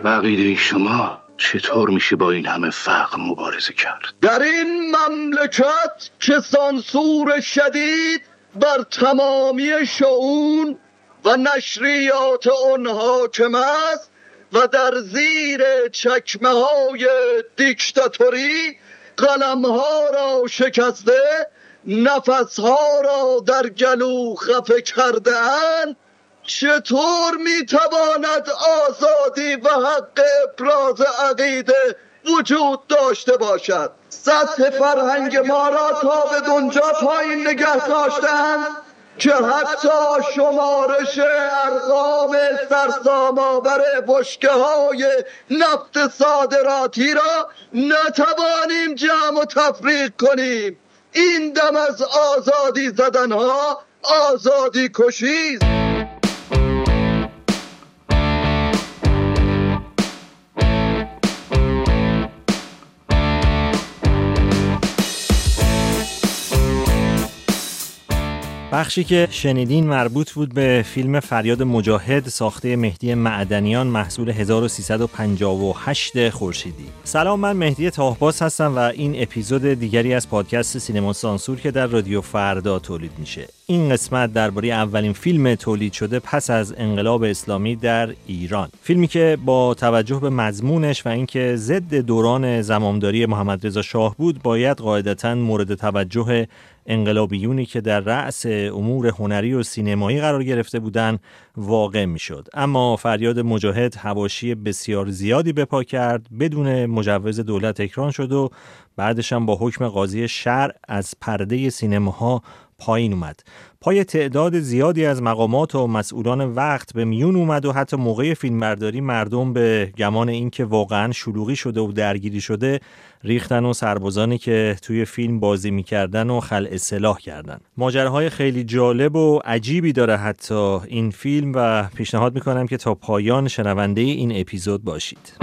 عقیده شما چطور میشه با این همه فقر مبارزه کرد؟ در این مملکت که سانسور شدید بر تمامی شؤون و نشریات آن حاکم است و در زیر چکمه های دیکتاتوری قلم ها را شکسته، نفس ها را در گلو خفه کرده اند، چطور میتواند آزادی و حق ابراز عقیده وجود داشته باشد؟ سطح فرهنگ ما را تا به دنجا پایین نگه داشتند که حتی شمارش ارقام سرسام‌آور بشکه‌های نفت صادراتی را نتوانیم جمع و تفریق کنیم. این دم از آزادی زدنها آزادی کشی است. بخشی که شنیدین مربوط بود به فیلم فریاد مجاهد ساخته مهدی معدنیان محصول 1358 خورشیدی. سلام، من مهدی طاهباز هستم و این اپیزود دیگری از پادکست سینما سانسور که در رادیو فردا تولید میشه. این قسمت درباره اولین فیلم تولید شده پس از انقلاب اسلامی در ایران. فیلمی که با توجه به مضمونش و اینکه ضد دوران زمامداری محمد رضا شاه بود، باید قاعدتاً مورد توجه انقلابیونی که در رأس امور هنری و سینمایی قرار گرفته بودند واقع میشد. اما فریاد مجاهد حواشی بسیار زیادی به پا کرد، بدون مجوز دولت اکران شد و بعدش هم با حکم قاضی شرع از پرده سینماها پایین اومد. پای تعداد زیادی از مقامات و مسئولان وقت به میون اومد و حتی موقع فیلمبرداری مردم به گمان اینکه واقعا شلوغی شده و درگیری شده ریختن و سربازانی که توی فیلم بازی میکردن و خلع سلاح کردن. ماجراهای خیلی جالب و عجیبی داره حتی این فیلم و پیشنهاد میکنم که تا پایان شنونده این اپیزود باشید.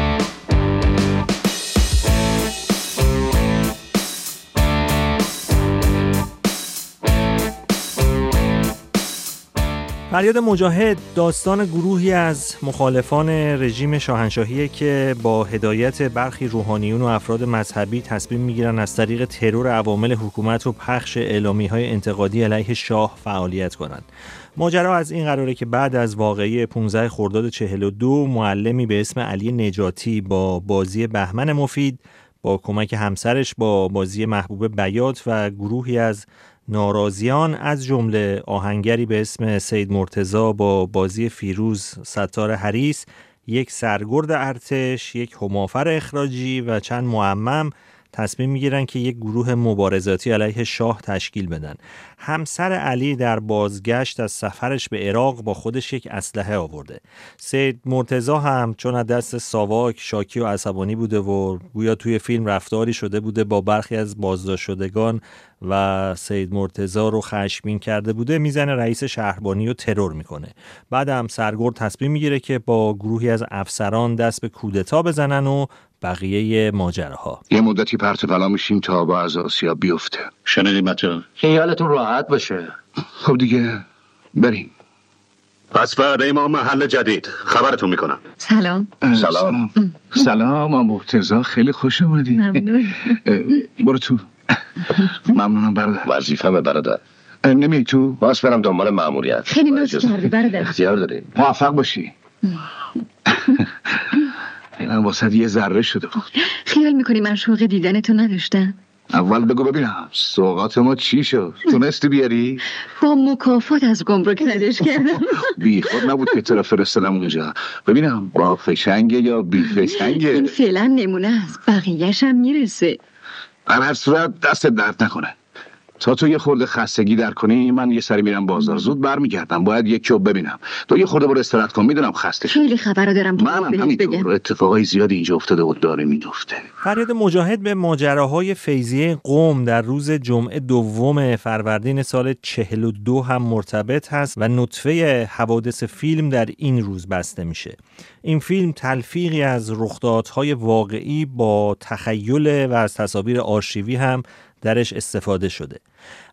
فریاد مجاهد داستان گروهی از مخالفان رژیم شاهنشاهیه که با هدایت برخی روحانیون و افراد مذهبی تصمیم میگیرن از طریق ترور عوامل حکومت و پخش اعلامیه‌های انتقادی علیه شاه فعالیت کنند. ماجرا از این قراره که بعد از واقعه 15 خرداد 42 معلمی به اسم علی نجاتی با بازی بهمن مفید با کمک همسرش با بازی محبوب بیات و گروهی از ناراضیان از جمله آهنگری به اسم سید مرتضی با بازی فیروز ستار حریص، یک سرگرد ارتش، یک همافر اخراجی و چند معمم تصمیم میگیرن که یک گروه مبارزاتی علیه شاه تشکیل بدن. همسر علی در بازگشت از سفرش به عراق با خودش یک اسلحه آورده. سید مرتضی هم چون از دست ساواک شاکی و عصبانی بوده و گویا توی فیلم رفتاری شده بوده با برخی از بازداشت شدگان و سید مرتضی رو خشمگین کرده بوده، میزنه رئیس شهربانی رو ترور میکنه. بعد هم سرگرد تصمیم میگیره که با گروهی از افسران دست به کودتا بزنن و بقیه ماجراها. یه مدتی پرت پلا میشیم تا با از آسیا بیفته. شنیدی متن؟ خیالتون راحت باشه. خب دیگه بریم. پس فردا ما محل جدید خبرتون میکنم. سلام. سلام مرتضی، خیلی خوش اومدی. ممنون. برو تو. ممنونم برادر. وظیفه‌مه برادر. نمیای تو؟ باز برم دنبال مأموریت. خیلی لطف کردی برادر. اختیار داری. موفق باشی. من واسه یه ذره شده بود. خیال میکنی من شوق دیدنتو نداشتم؟ اول بگو ببینم سوغات ما چی شد؟ تونستی بیاری؟ با مکافات از گمرک ردش کردم. بی خود نبود که طرف فرستادم اونجا. ببینم با فشنگه یا بی فشنگه؟ این فعلا نمونه است، بقیه‌ش هم میرسه. در هر صورت دست درد نکنه. تا تو یه خورده خستگی در کنی من یه سری میرم بازار، زود برمیگردم. باید یکی رو ببینم. تو یه خورده برو استراحت کن، میدونم خسته شدی. خیلی خبرا دارم که منم همینطور. اتفاقای زیادی اینجا افتاده و داره میفته. فریاد مجاهد به ماجراهای فیضیه قم در روز جمعه 2 فروردین سال 42 هم مرتبط هست و نطفه حوادث فیلم در این روز بسته میشه. این فیلم تلفیقی از رخدادهای واقعی با تخیل و از تصاویر آرشیوی هم درش استفاده شده.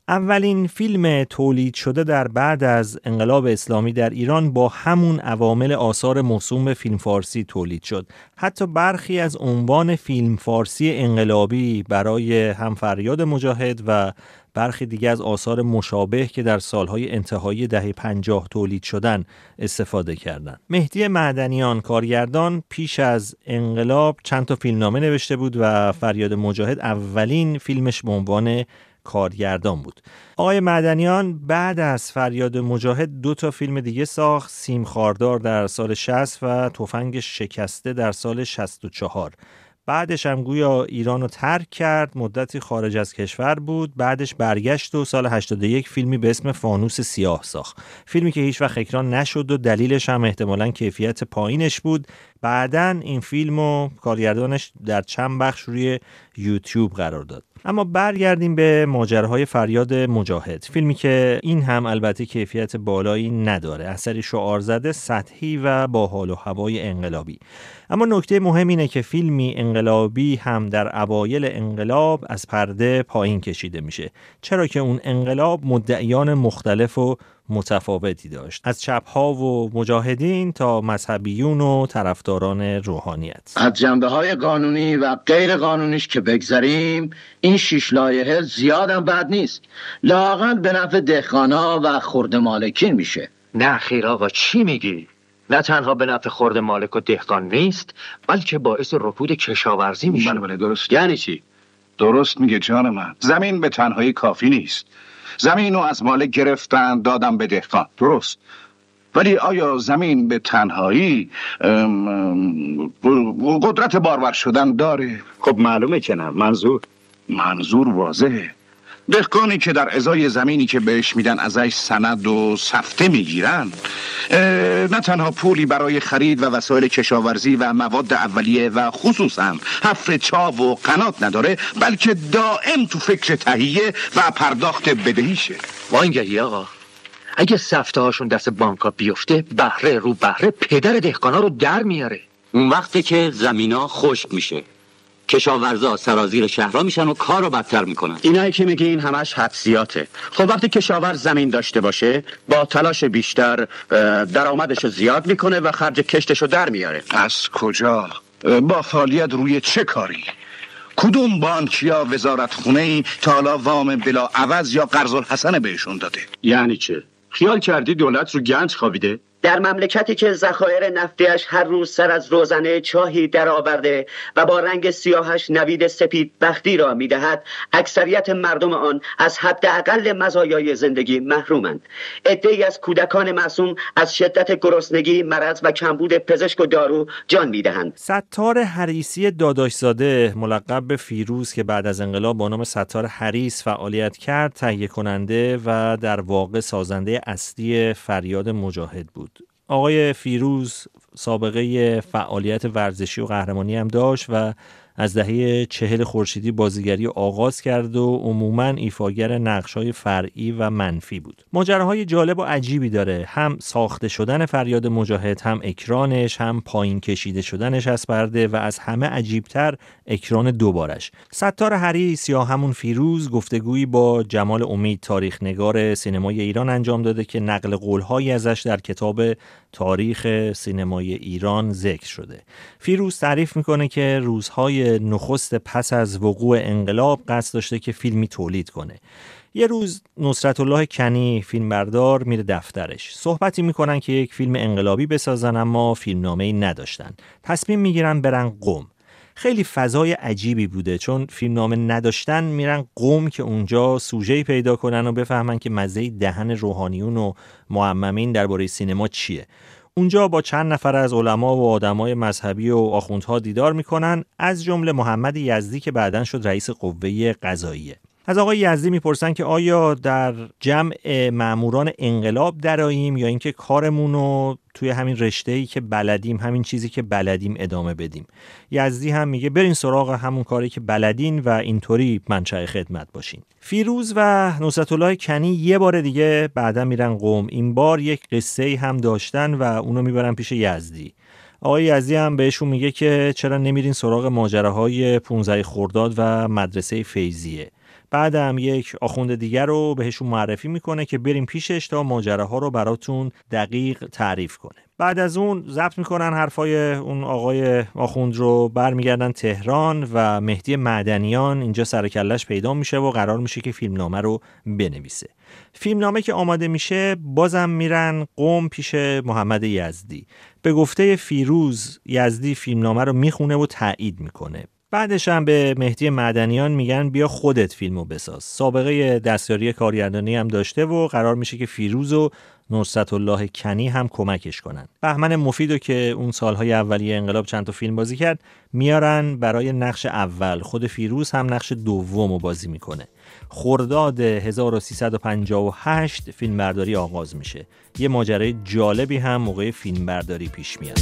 اولین فیلم تولید شده در بعد از انقلاب اسلامی در ایران با همون عوامل آثار موسوم به فیلم فارسی تولید شد. حتی برخی از عنوان فیلم فارسی انقلابی برای هم فریاد مجاهد و برخی دیگه از آثار مشابه که در سالهای انتهایی دهه 50 تولید شدن استفاده کردند. مهدی معدنیان کارگردان پیش از انقلاب چند تا فیلمنامه نوشته بود و فریاد مجاهد اولین فیلمش به عنوان کارگردان بود. آقای معدنیان بعد از فریاد مجاهد 2 تا فیلم دیگه ساخت، سیم خاردار در سال 60 و تفنگ شکسته در سال 64. بعدش هم گویا ایران رو ترک کرد، مدتی خارج از کشور بود، بعدش برگشت و سال 81 فیلمی به اسم فانوس سیاه ساخت. فیلمی که هیچ وقت اکران نشد و دلیلش هم احتمالاً کیفیت پایینش بود. بعداً این فیلمو کارگردانش در چند بخش روی یوتیوب قرار داد. اما برگردیم به ماجراهای فریاد مجاهد، فیلمی که این هم البته کیفیت بالایی نداره، اثری شعار زده، سطحی و با حال و هوای انقلابی. اما نکته مهم اینه که فیلمی انقلابی هم در اوایل انقلاب از پرده پایین کشیده میشه، چرا که اون انقلاب مدعیان مختلف و متفاوتی داشت، از چپ‌ها و مجاهدین تا مذهبیون و طرفداران روحانیت. از جنبه‌های قانونی و غیر قانونیش که بگذاریم، این 6 لایحه زیادم بد نیست. لااقل به نفع دهقانا و خرده مالکین میشه. نه خیر آقا، چی میگی؟ نه تنها به نفع خرده مالک و دهقان نیست، بلکه باعث رکود کشاورزی میشه. بله درست. یعنی چی؟ درست میگه جان من. زمین به تنهایی کافی نیست. زمین رو از مالک گرفتن دادم به دهقان، درست. ولی آیا زمین به تنهایی قدرت بارور شدن داره؟ خب معلومه که نه. منظور واضحه. دهقانی که در ازای زمینی که بهش میدن ازش سند و سفته میگیرن، نه تنها پولی برای خرید و وسایل کشاورزی و مواد اولیه و خصوصا حفر چاو و قنات نداره، بلکه دائم تو فکر تهیه و پرداخت بدهیشه. وانگهی آقا، اگه سفته هاشون دست بانکا بیفته، بهره رو بهره پدر دهقانا رو در میاره. اون وقتی که زمینا خشک میشه، کشاورزا سرازیر شهرها میشن و کار رو بدتر میکنن. اینایی که میگی این همش حدسیاته. خب وقتی کشاورز زمین داشته باشه، با تلاش بیشتر درآمدش رو زیاد میکنه و خرج کشتش رو در میاره. از کجا؟ با فعالیت روی چه کاری؟ کدوم بانک یا وزارت خونه‌ای تا حالا وام بلا عوض یا قرض الحسن بهشون داده؟ یعنی چه؟ خیال کردی دولت رو گنج خوابیده؟ در مملکتی که ذخایر نفتیش هر روز سر از روزنه چاهی درآورده و با رنگ سیاهش نوید سپید بختی را می‌دهد، اکثریت مردم آن از حداقل مزایای زندگی محرومند. عده‌ای از کودکان معصوم از شدت گرسنگی، مرض و کمبود پزشک و دارو جان می‌دهند. ستار حریسی داداشزاده ملقب به فیروز که بعد از انقلاب با نام ستار حریس فعالیت کرد، تهیه کننده و در واقع سازنده اصلی فریاد مجاهد بود. آقای فیروز سابقه فعالیت ورزشی و قهرمانی هم داشت و از دهه 40 خورشیدی بازیگری آغاز کرد و عموماً ایفاگر نقش‌های فرعی و منفی بود. ماجراهای جالب و عجیبی داره، هم ساخته شدن فریاد مجاهد، هم اکرانش، هم پایین کشیده شدنش از پرده و از همه عجیبتر اکران دوبارش. ستار حریس یا همون فیروز گفتگویی با جمال امید تاریخ نگار سینمای ایران انجام داده که نقل قول‌هایی ازش در کتاب تاریخ سینمای ایران ذکر شده. فیروز تعریف میکنه که روزهای نخست پس از وقوع انقلاب قصد داشته که فیلمی تولید کنه. یه روز نصرت الله کنی فیلمبردار میره دفترش. صحبتی میکنن که یک فیلم انقلابی بسازن اما فیلمنامه‌ای نداشتن. تصمیم میگیرن برن قم. خیلی فضای عجیبی بوده چون فیلمنامه نداشتن، میرن قم که اونجا سوژه‌ای پیدا کنن و بفهمن که مزه دهن روحانیون و معممین درباره سینما چیه. اونجا با چند نفر از علما و آدمای مذهبی و آخوندها دیدار میکنن، از جمله محمد یزدی که بعداً شد رئیس قوه قضاییه. از آقای یزدی میپرسن که آیا در جمع ماموران انقلاب دراییم یا اینکه کارمونو توی همین رشته‌ای که بلدیم، همین چیزی که بلدیم ادامه بدیم. یزدی هم میگه برین سراغ همون کاری که بلدین و اینطوری منشأ خدمت باشین. فیروز و نصرت الله کنی یه بار دیگه بعدا میرن قم. این بار یک قصه‌ای هم داشتن و اونو میبرن پیش یزدی. آقای یزدی هم بهشون میگه که چرا نمیرین سراغ ماجراهای 15 خرداد و مدرسه فیضیه. بعدم یک آخوند دیگر رو بهشون معرفی میکنه که بریم پیشش تا ماجراها رو براتون دقیق تعریف کنه. بعد از اون ضبط میکنن حرفای اون آقای آخوند رو، برمیگردن تهران و مهدی معدنیان اینجا سر کله‌اش پیدا میشه و قرار میشه که فیلمنامه رو بنویسه. فیلمنامه که آماده میشه بازم میرن قم پیش محمد یزدی. به گفته فیروز، یزدی فیلمنامه رو میخونه و تایید میکنه. بعدش هم به مهدی معدنیان میگن بیا خودت فیلمو بساز. سابقه دستیاری کارگردانی هم داشته و قرار میشه که فیروز و نصرت الله کنی هم کمکش کنن. بهمن مفیدو که اون سالهای اولیه انقلاب چند تا فیلم بازی کرد میارن برای نقش اول. خود فیروز هم نقش دومو بازی میکنه. خرداد 1358 فیلمبرداری آغاز میشه. یه ماجرای جالبی هم موقع فیلمبرداری پیش میاد.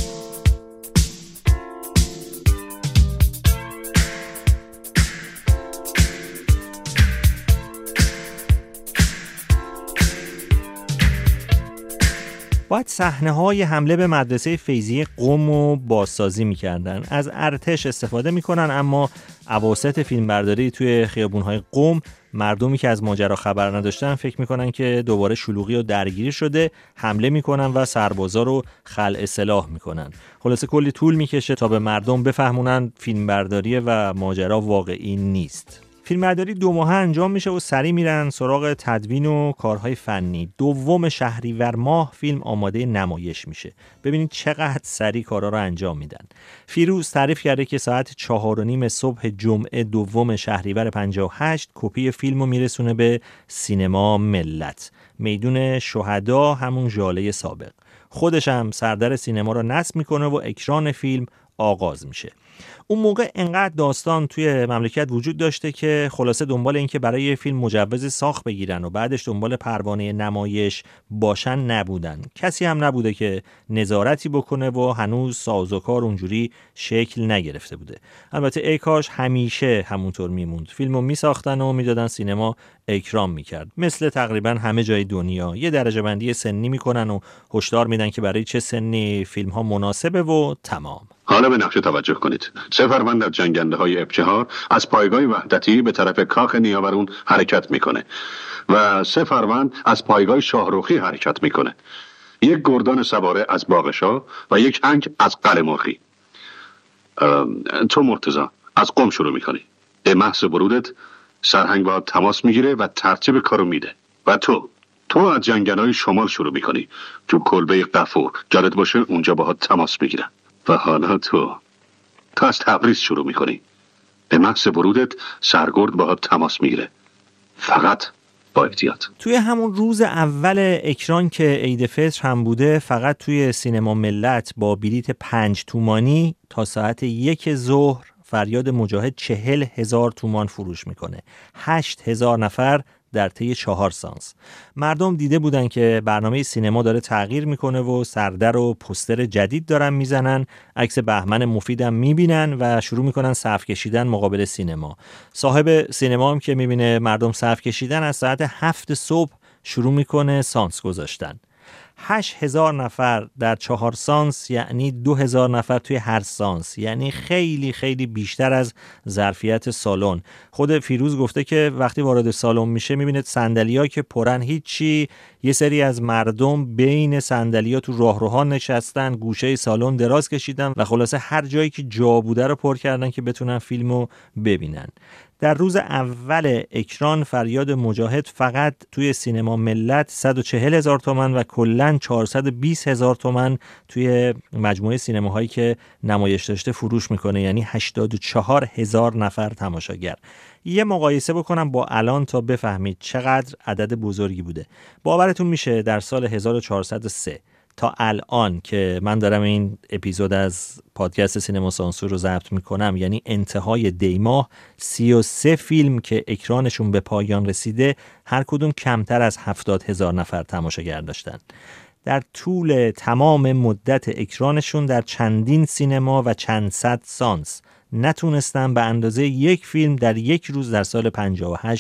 باید صحنه‌های حمله به مدرسه فیضیه قم رو بازسازی می‌کردن. از ارتش استفاده می‌کنن، اما اواسط فیلمبرداری توی خیابون‌های قم مردمی که از ماجرا خبر نداشتن فکر می‌کنن که دوباره شلوغی و درگیری شده، حمله می‌کنن و سربازا رو خلع سلاح می‌کنن. خلاصه کلی طول می‌کشه تا به مردم بفهمونن فیلمبرداری و ماجرا واقعی نیست. فیلمبرداری 2 ماه انجام میشه و سریع میرن سراغ تدوین و کارهای فنی. 2 شهریور ماه فیلم آماده نمایش میشه. ببینید چقدر سریع کارا رو انجام میدن. فیروز تعریف کرده که ساعت 4:30 صبح جمعه 2 شهریور 58 کپی فیلمو میرسونه به سینما ملت، میدون شهدا، همون ژاله سابق. خودش هم سردر سینما رو نصب میکنه و اکران فیلم آغاز میشه. اون موقع انقدر داستان توی مملکت وجود داشته که خلاصه دنبال این که برای یه فیلم مجوز ساخت بگیرن و بعدش دنبال پروانه نمایش باشن نبودن. کسی هم نبوده که نظارتی بکنه و هنوز سازوکار اونجوری شکل نگرفته بوده. البته ای کاش همیشه همونطور میموند. فیلمو میساختن و میدادن سینما اکرام میکرد. مثل تقریبا همه جای دنیا یه درجه بندی سنی میکنن و هشدار میدن که برای چه سنی فیلم ها مناسبه و تمام. حالا به نقشه توجه کنید. 3 فروند از جنگنده‌های ابچهار از پایگاه وحدتی به طرف کاخ نیاورون حرکت میکنه و 3 فروند از پایگاه شاهروخی حرکت میکنه. 1 گردان سواره از باغشاه و 1 هنگ از قلمرخی. تو مرتضی از قم شروع میکنی. به محض ورودت سرهنگ با تماس میگیره و ترتیب کارو میده. و تو از جنگنده‌های شمال شروع میکنی. تو کلبه قفور جالت باشه اونجا باهات تماس میگیرن. و حالا تو از تبریز شروع میکنی. به محض ورودت سرگرد باهات تماس میگیره. فقط با احتیاط. توی همون روز اول اکران که عید فطر هم بوده، فقط توی سینما ملت با بلیت 5 تومانی تا ساعت 1 ظهر فریاد مجاهد 40,000 تومان فروش میکنه. 8,000 نفر در طی 4 سانس. مردم دیده بودن که برنامه سینما داره تغییر میکنه و سردر و پوستر جدید دارن میزنن. عکس بهمن مفیدم میبینن و شروع میکنن صف کشیدن مقابل سینما. صاحب سینما هم که میبینه مردم صف کشیدن از ساعت 7 صبح شروع میکنه سانس گذاشتن. 8,000 نفر در 4 سانس یعنی 2,000 نفر توی هر سانس، یعنی خیلی خیلی بیشتر از ظرفیت سالن. خود فیروز گفته که وقتی وارد سالن میشه میبینه صندلی‌ها که پرن هیچی، یه سری از مردم بین صندلی‌ها تو راهروها نشستن، گوشه سالن دراز کشیدن و خلاصه هر جایی که جا بوده رو پر کردن که بتونن فیلمو ببینن. در روز اول اکران فریاد مجاهد فقط توی سینما ملت 140,000 تومان و کلاً 420,000 تومان توی مجموعه سینماهایی که نمایش داشته فروش میکنه، یعنی 84,000 نفر تماشاگر. یه مقایسه بکنم با الان تا بفهمید چقدر عدد بزرگی بوده. باورتون میشه در سال 1403 تا الان که من دارم این اپیزود از پادکست سینما سانسور رو ضبط میکنم، یعنی انتهای دی ماه، 33 فیلم که اکرانشون به پایان رسیده هر کدوم کمتر از 70,000 نفر تماشاگر داشتن. در طول تمام مدت اکرانشون در چندین سینما و چند صد سانس نتونستن به اندازه 1 فیلم در 1 روز در سال 58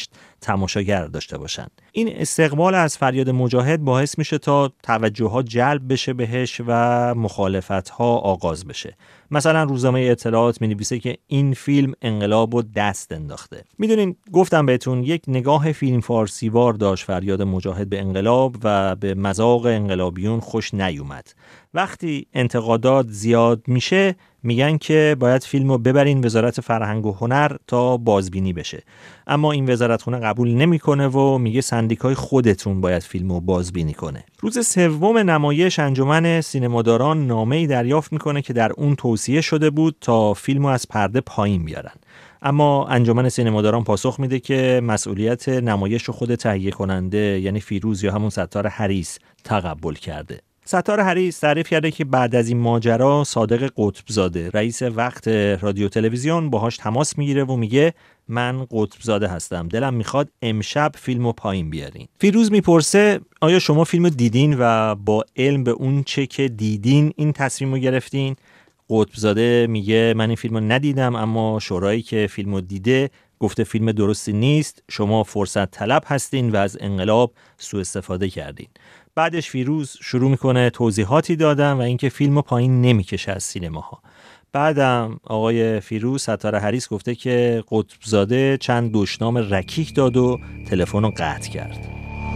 تماشاگر داشته باشن. این استقبال از فریاد مجاهد باعث میشه تا توجه‌ها جلب بشه بهش و مخالفت‌ها آغاز بشه. مثلا روزنامه اطلاعات می‌نویسه که این فیلم انقلاب و دست انداخته. میدونین گفتم بهتون یک نگاه فیلم فارسیوار داشت فریاد مجاهد به انقلاب و به مذاق انقلابیون خوش نیومد. وقتی انتقادات زیاد میشه میگن که باید فیلمو ببرین وزارت فرهنگ و هنر تا بازبینی بشه، اما این وزارتخونه قبول نمیکنه و میگه سندیکای خودتون باید فیلمو بازبینی کنه. روز سوم نمایش انجمن سینماداران نامه‌ای دریافت میکنه که در اون توصیه شده بود تا فیلمو از پرده پایین بیارن، اما انجمن سینماداران پاسخ میده که مسئولیت نمایش رو خود تهیه کننده یعنی فیروز یا همون ستار حریص تقبل کرده. ستار حریص تعریف کرده که بعد از این ماجرا صادق قطبزاده رئیس وقت رادیو تلویزیون باهاش تماس میگیره و میگه من قطبزاده هستم، دلم میخواد امشب فیلمو پایین بیارین. فیروز میپرسه آیا شما فیلمو دیدین و با علم به اون چه که دیدین این تصمیمو گرفتین؟ قطبزاده میگه من این فیلمو ندیدم، اما شورایی که فیلمو دیده گفته فیلم درستی نیست، شما فرصت طلب هستین و از انقلاب سوء استفاده کردین. بعدش فیروز شروع میکنه توضیحاتی دادن و اینکه فیلمو پایین نمیکشه از سینماها. بعدم آقای فیروز ستاره حریص گفته که قطبزاده چند دشنام رکیک داد و تلفن رو قطع کرد.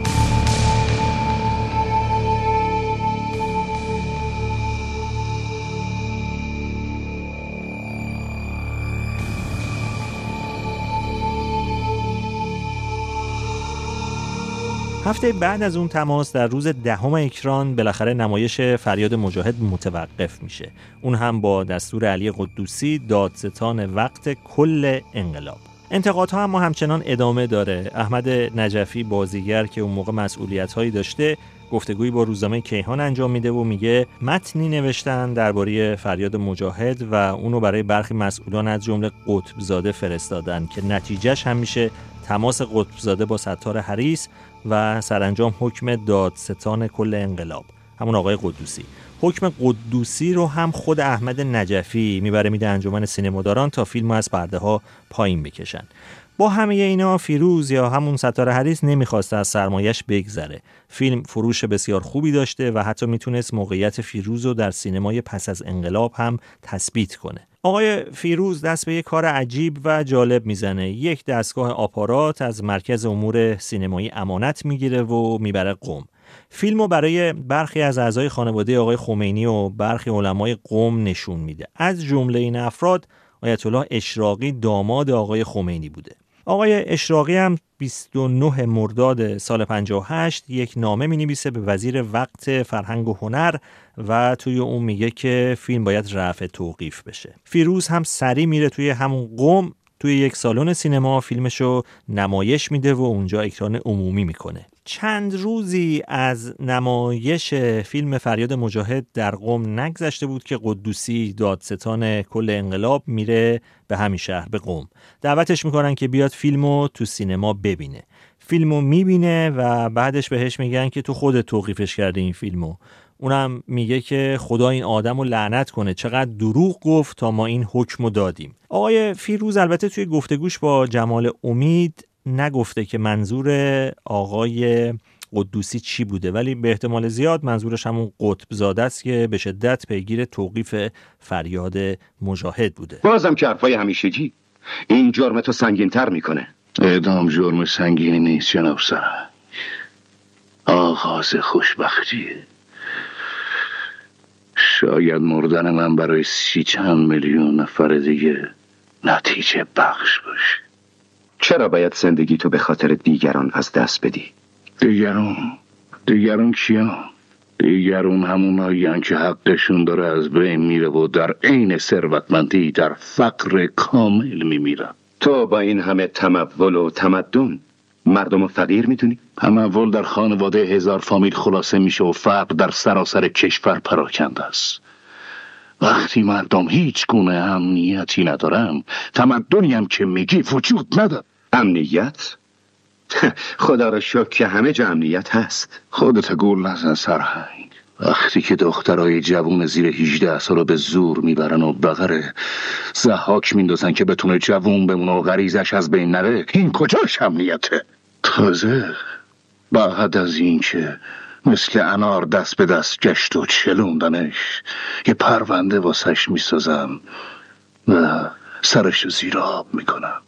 هفته بعد از اون تماس در روز 10 اکران بالاخره نمایش فریاد مجاهد متوقف میشه. اون هم با دستور علی قدوسی دادستان وقت کل انقلاب. انتقادها اما همچنان ادامه داره. احمد نجفی بازیگر که اون موقع مسئولیت‌هایی داشته گفتگویی با روزنامه کیهان انجام میده و میگه متنی نوشتن درباره فریاد مجاهد و اونو برای برخی مسئولان از جمله قطبزاده فرستادن که نتیجهش هم میشه تماس قطبزاده با ستار حریص و سرانجام حکم دادستان کل انقلاب همون آقای قدوسی. حکم قدوسی رو هم خود احمد نجفی میبره میده انجمن سینماداران تا فیلمو از پرده ها پایین بکشن. با همه اینا فیروز یا همون ستاره حریص نمیخواسته از سرمایش بگذره. فیلم فروش بسیار خوبی داشته و حتی میتونست موقعیت فیروز رو در سینمای پس از انقلاب هم تثبیت کنه. آقای فیروز دست به یک کار عجیب و جالب میزنه. یک دستگاه آپارات از مرکز امور سینمایی امانت میگیره و میبره قم. فیلمو برای برخی از اعضای خانواده آقای خمینی و برخی علمای قم نشون میده. از جمله این افراد آیت الله اشراقی داماد آقای خمینی بوده. آقای اشراقی هم 29 مرداد سال 58 یک نامه می‌نویسه به وزیر وقت فرهنگ و هنر و توی اون میگه که فیلم باید رفع توقیف بشه. فیروز هم سری میره توی همون قم توی یک سالن سینما فیلمشو نمایش میده و اونجا اکران عمومی میکنه. چند روزی از نمایش فیلم فریاد مجاهد در قم نگذشته بود که قدوسی دادستان کل انقلاب میره به همین شهر به قم. دعوتش میکنن که بیاد فیلمو تو سینما ببینه. فیلمو میبینه و بعدش بهش میگن که تو خودت توقیفش کردی این فیلمو. اونم میگه که خدا این آدمو لعنت کنه، چقدر دروغ گفت تا ما این حکمو دادیم. آقای فیروز البته توی گفتگوش با جمال امید نگفته که منظور آقای قدوسی چی بوده، ولی به احتمال زیاد منظورش همون قطبزاده است که به شدت پیگیر توقیف فریاد مجاهد بوده. بازم که حرفای همیشگی این جرمتو سنگین‌تر میکنه. اعدام جرم سنگینی نیست جناب سرهنگ، آغاز خوشبختیه. شاید مردن من برای 30 چند میلیون نفر دیگه نتیجه بخش باشه. چرا باید زندگی تو به خاطر دیگران از دست بدی؟ دیگران کیان؟ دیگران همونایی‌اند که حقشون داره از بین میره و در عین ثروتمندی در فقر کامل میمیرن. تو با این همه تمول و تمدن مردم فقیر میدونی؟ تمول در خانواده 1000 فامیل خلاصه میشه و فقر در سراسر کشور پراکنده است. وقتی مردم هیچ گونه امنیتی ندارن، تمدنی هم که میگی وجود نداره. امنیت؟ خدا را شکر که همه جا امنیت هست. خودت گول نزن سرهنگ. وقتی که دخترای جوون زیر 18 سال به زور میبرن و بغر ضحاک میندازن که بتونه جوون بمونه و غریزش از بین نره، این کجاش امنیته؟ تازه بعد از این که مثل انار دست به دست گشت و چلوندنش یه پرونده واسش میسازم و سرش زیر آب میکنم.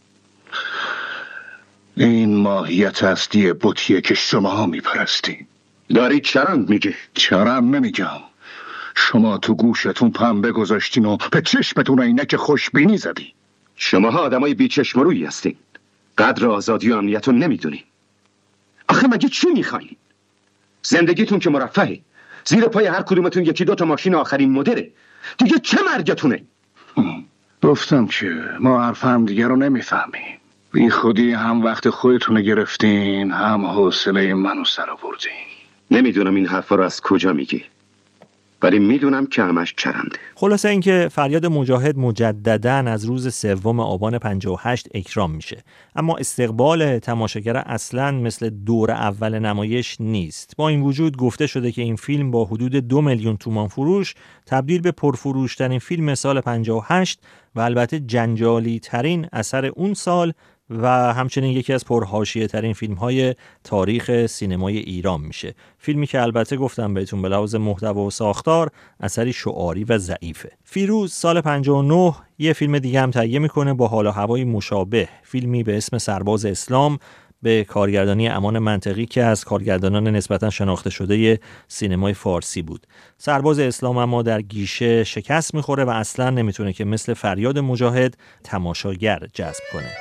این ماهیت اصلی بتیه که شما میپرستین. داری چرند میگی؟ چرند نمیگم. شما تو گوشتون پنبه گذاشتین و به چشمتون عینک خوشبینی زدین. شماها آدمای بیچشم و رویی هستین. قدر آزادی و امنیت رو نمیدونین. آخه مگه چی میخواین؟ زندگیتون که مرفهه. زیر پای هر کدومتون یکی دو تا ماشین آخرین مدره. دیگه چه مرگتونه؟ گفتم که ما حرف هم دیگه رو نمیفهمیم. بی خودی هم وقت خودتون گرفتین هم حوصله منو سر آوردین. نمیدونم این حرفا رو از کجا میگی، ولی میدونم که همش چرنده. خلاصه اینکه فریاد مجاهد مجدداً از روز 3 آبان 58 اکرام میشه، اما استقبال تماشاگر اصلاً مثل دور اول نمایش نیست. با این وجود گفته شده که این فیلم با حدود 2 میلیون تومان فروش تبدیل به پرفروشترین فیلم سال 58 و البته جنجالی ترین اثر اون سال و همچنین یکی از پرحاشیه ترین فیلم های تاریخ سینمای ایران میشه. فیلمی که البته گفتم بهتون به لحاظ محتوا و ساختار اثری شعاری و ضعیفه. فیروز سال 59 یه فیلم دیگه هم تهیه میکنه با حال و هوای مشابه، فیلمی به اسم سرباز اسلام به کارگردانی امان منطقی که از کارگردانان نسبتا شناخته شده سینمای فارسی بود. سرباز اسلام اما در گیشه شکست میخوره و اصلا نمیتونه که مثل فریاد مجاهد تماشاگر جذب کنه.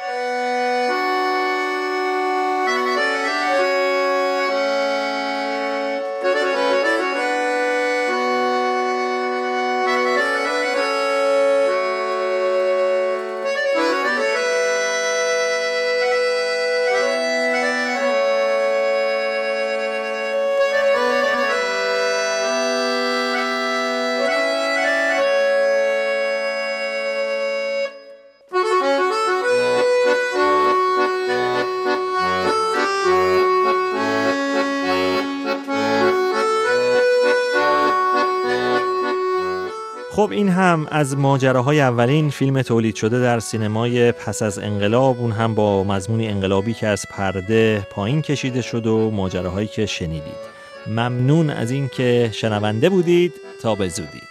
خب این هم از ماجراهای اولین فیلم تولید شده در سینمای پس از انقلاب، اون هم با مضمونی انقلابی که از پرده پایین کشیده شد و ماجراهایی که شنیدید. ممنون از این که شنونده بودید. تا به زودی.